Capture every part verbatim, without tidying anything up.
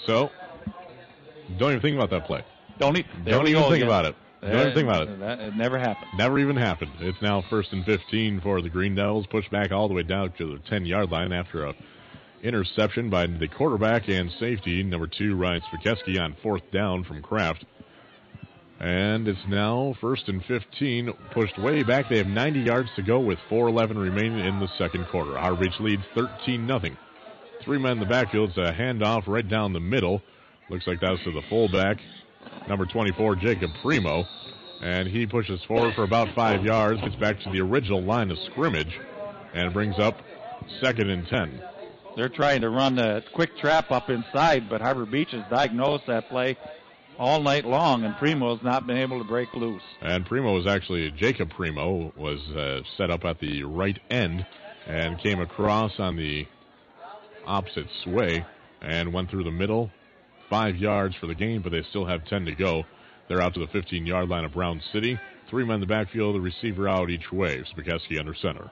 So, don't even think about that play. Don't, e- don't even think again. about it. Don't uh, even think about it. That, it never happened. Never even happened. It's now first and fifteen for the Green Devils. Pushed back all the way down to the ten-yard line after a interception by the quarterback and safety, number two, Ryan Spikeski, on fourth down from Kraft. And it's now first and fifteen, pushed way back. They have ninety yards to go with four eleven remaining in the second quarter. Harbor Beach leads thirteen nothing. Three men in the backfield. It's a handoff right down the middle. Looks like that's to the fullback, number twenty-four, Jacob Primo. And he pushes forward for about five yards, gets back to the original line of scrimmage, and brings up second and ten. They're trying to run a quick trap up inside, but Harbor Beach has diagnosed that play all night long, and Primo's not been able to break loose. And Primo was actually, Jacob Primo was uh, set up at the right end and came across on the opposite sway and went through the middle. Five yards for the game, but they still have ten to go. They're out to the fifteen-yard line of Brown City. Three men in the backfield, the receiver out each way. Spikeski under center.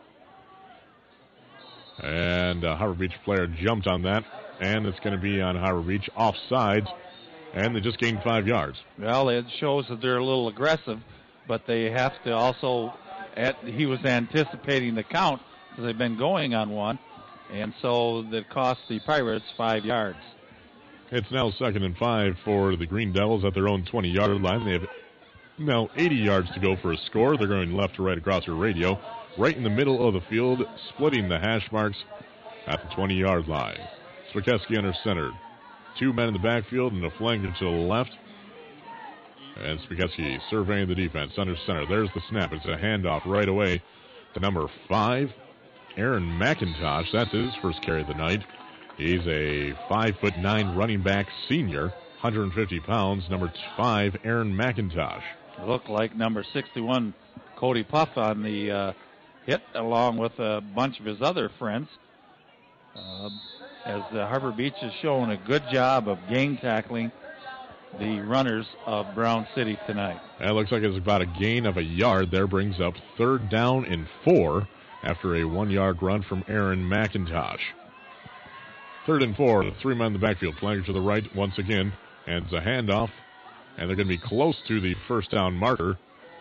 And a Harbor Beach player jumped on that, and it's going to be on Harbor Beach offsides, and they just gained five yards. Well, it shows that they're a little aggressive, but they have to also, at, he was anticipating the count because they've been going on one, and so that cost the Pirates five yards. It's now second and five for the Green Devils at their own twenty-yard line. They have now eighty yards to go for a score. They're going left to right across your radio. Right in the middle of the field, splitting the hash marks at the twenty-yard line. Spikeski under center. Two men in the backfield and a flanker to the left. And Spikeski surveying the defense under center. There's the snap. It's a handoff right away to number five, Aaron McIntosh. That's his first carry of the night. He's a five foot nine running back senior, one hundred fifty pounds. Number five, Aaron McIntosh. Looked like number sixty-one, Cody Puff, on the uh, hit, along with a bunch of his other friends. Uh, as the Harbor Beach has shown a good job of game tackling the runners of Brown City tonight. That looks like it's about a gain of a yard there. Brings up third down and four after a one-yard run from Aaron McIntosh. Third and four, the three men in the backfield. Flanker to the right once again, and it's a handoff, and they're going to be close to the first down marker.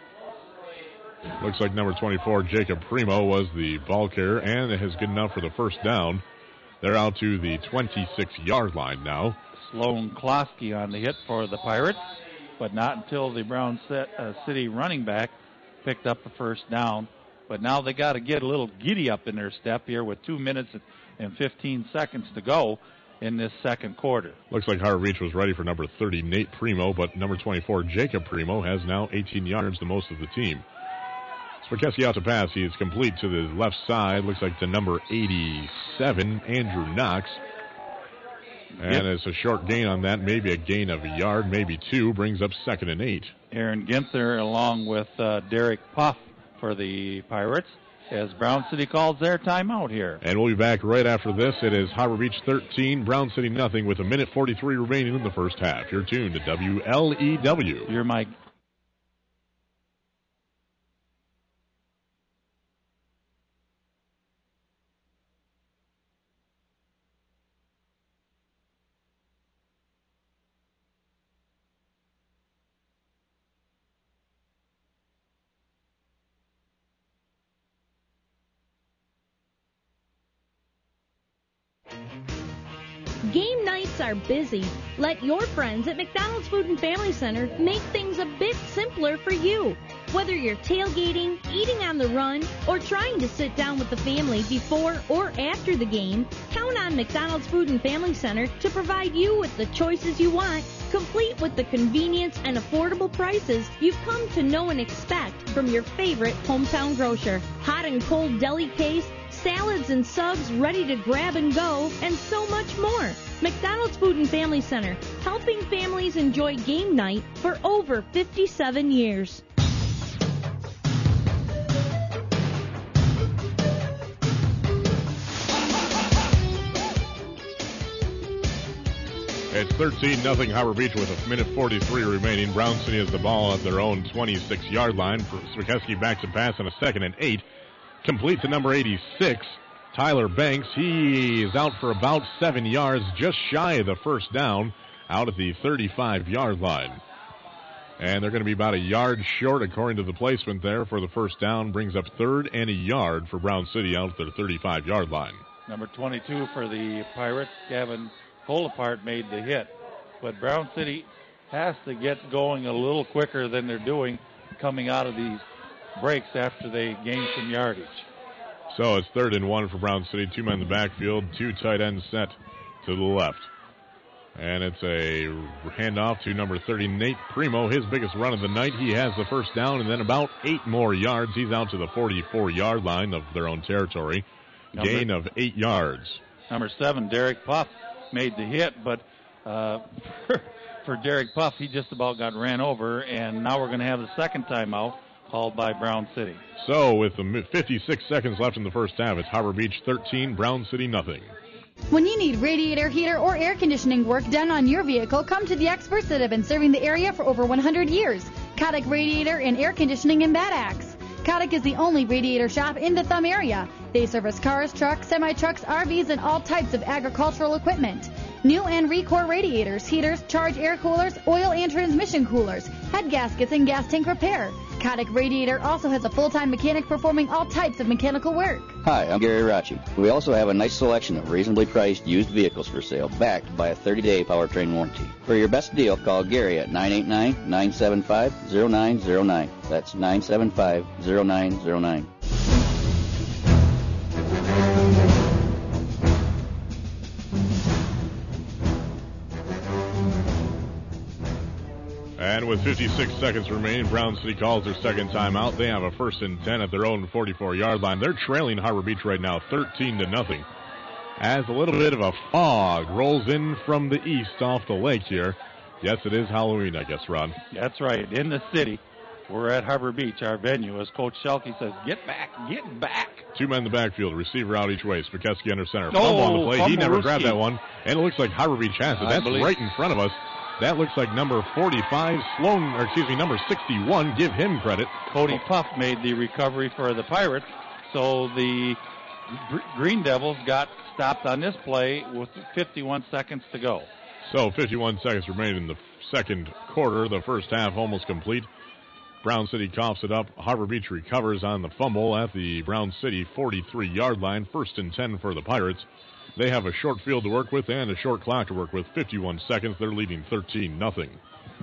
Looks like number twenty-four, Jacob Primo, was the ball carrier, and it is good enough for the first down. They're out to the twenty-six-yard line now. Sloan Klosky on the hit for the Pirates, but not until the Brown City running back picked up the first down. But now they got to get a little giddy up in their step here with two minutes and fifteen seconds to go in this second quarter. Looks like Harbor Beach was ready for number thirty, Nate Primo, but number twenty-four, Jacob Primo, has now eighteen yards, the most of the team. Spikeski out to pass. He is complete to the left side. Looks like to number eighty-seven, Andrew Knox. And yep. It's a short gain on that, maybe a gain of a yard, maybe two, brings up second and eight. Aaron Ginther along with uh, Derek Puff for the Pirates as Brown City calls their timeout here. And we'll be back right after this. It is Harbor Beach thirteen, Brown City nothing with a minute forty-three remaining in the first half. You're tuned to W L E W. You're Mike. Game nights are busy. Let your friends at McDonald's Food and Family Center make things a bit simpler for you. Whether you're tailgating, eating on the run, or trying to sit down with the family before or after the game, count on McDonald's Food and Family Center to provide you with the choices you want, complete with the convenience and affordable prices you've come to know and expect from your favorite hometown grocer. Hot and cold deli case, salads and subs ready to grab and go, and so much more. McDonald's Food and Family Center, helping families enjoy game night for over fifty-seven years. It's thirteen nothing Harbor Beach with a minute forty-three remaining. Brown City has the ball at their own twenty-six-yard line. Spikeski back to pass on a second and eight. Complete to number eighty-six, Tyler Banks, he is out for about seven yards, just shy of the first down, out at the thirty-five-yard line. And they're going to be about a yard short according to the placement there for the first down. Brings up third and a yard for Brown City out at their thirty-five-yard line. Number twenty-two for the Pirates, Gavin Polapart, made the hit. But Brown City has to get going a little quicker than they're doing coming out of these breaks after they gain some yardage. So it's third and one for Brown City. Two men in the backfield, two tight ends set to the left. And it's a handoff to number thirty, Nate Primo, his biggest run of the night. He has the first down and then about eight more yards. He's out to the forty-four-yard line of their own territory. Number, Gain of eight yards. Number seven, Derek Puff, made the hit, but uh, for, for Derek Puff, he just about got ran over, and now we're going to have the second timeout called by Brown City. So with the fifty-six seconds left in the first half, it's Harbor Beach thirteen, Brown City nothing. When you need radiator, heater, or air conditioning work done on your vehicle, come to the experts that have been serving the area for over one hundred years. Kotick Radiator and Air Conditioning in Bad Axe. Kotick is the only radiator shop in the Thumb area. They service cars, trucks, semi-trucks, R Vs, and all types of agricultural equipment. New and Recor radiators, heaters, charge air coolers, oil and transmission coolers, head gaskets, and gas tank repair. Kotick Radiator also has a full-time mechanic performing all types of mechanical work. Hi, I'm Gary Rachi. We also have a nice selection of reasonably priced used vehicles for sale, backed by a thirty-day powertrain warranty. For your best deal, call Gary at nine eight nine, nine seven five, zero nine zero nine. That's nine seven five, zero nine zero nine. And with fifty-six seconds remaining, Brown City calls their second timeout. They have a first and ten at their own forty-four-yard line. They're trailing Harbor Beach right now, thirteen to nothing. As a little bit of a fog rolls in from the east off the lake here. Yes, it is Halloween, I guess, Ron. That's right. In the city, we're at Harbor Beach, our venue. As Coach Schalke says, get back, get back. Two men in the backfield, receiver out each way. Spikeski under center. Oh, Fumble on the play. He never Ruski. grabbed that one. And it looks like Harbor Beach has it. That's right in front of us. That looks like number forty-five, Sloan, or excuse me, number sixty-one. Give him credit. Cody Puff made the recovery for the Pirates. So the Green Devils got stopped on this play with fifty-one seconds to go. So fifty-one seconds remain in the second quarter. The first half almost complete. Brown City coughs it up. Harbor Beach recovers on the fumble at the Brown City forty-three-yard line. First and ten for the Pirates. They have a short field to work with and a short clock to work with. fifty-one seconds. They're leading thirteen nothing.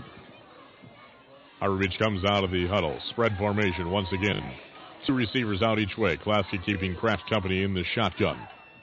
Harbor Beach comes out of the huddle. Spread formation once again. Two receivers out each way. Klasky keeping Kraft Company in the shotgun.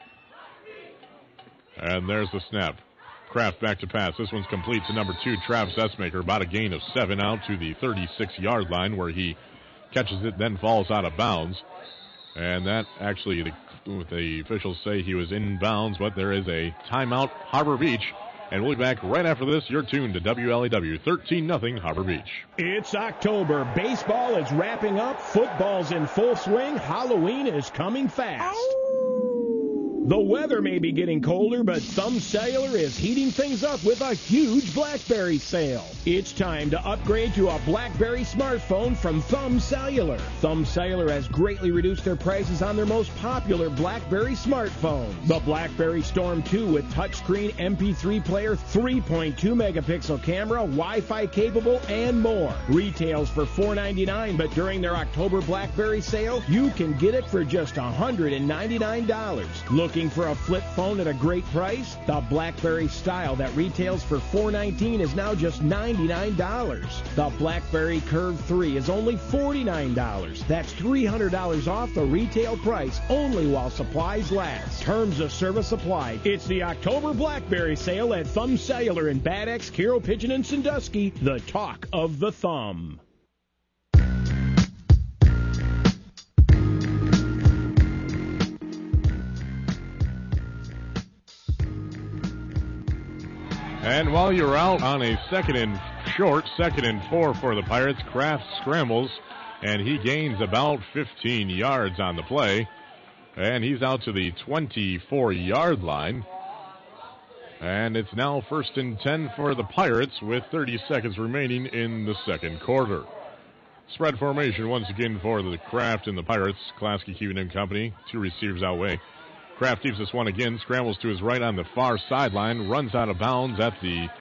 And there's the snap. Kraft back to pass. This one's complete to number two, Travis Essmaker. About a gain of seven out to the thirty-six-yard line where he catches it, then falls out of bounds. And that actually, the, the officials say he was in bounds, but there is a timeout, Harbor Beach. And we'll be back right after this. You're tuned to W L A W, thirteen nothing Harbor Beach. It's October. Baseball is wrapping up. Football's in full swing. Halloween is coming fast. The weather may be getting colder, but Thumb Cellular is heating things up with a huge BlackBerry sale. It's time to upgrade to a BlackBerry smartphone from Thumb Cellular. Thumb Cellular has greatly reduced their prices on their most popular BlackBerry smartphones. The BlackBerry Storm two with touchscreen M P three player, three point two megapixel camera, Wi-Fi capable, and more. Retails for four ninety-nine, but during their October BlackBerry sale, you can get it for just one hundred ninety-nine dollars. Look Looking for a flip phone at a great price? The BlackBerry Style that retails for four nineteen is now just ninety-nine dollars. The BlackBerry Curve three is only forty-nine dollars. That's three hundred dollars off the retail price, only while supplies last. Terms of service apply. It's the October BlackBerry sale at Thumb Cellular in Bad Axe, Carroll, Pigeon, and Sandusky. The talk of the thumb. And while you're out on a second and short, second and four for the Pirates, Kraft scrambles, and he gains about fifteen yards on the play. And he's out to the twenty-four-yard line. And it's now first and ten for the Pirates with thirty seconds remaining in the second quarter. Spread formation once again for the Kraft and the Pirates. Klasky, Keevan and company. Two receivers out way. Kraft keeps this one again, scrambles to his right on the far sideline, runs out of bounds at the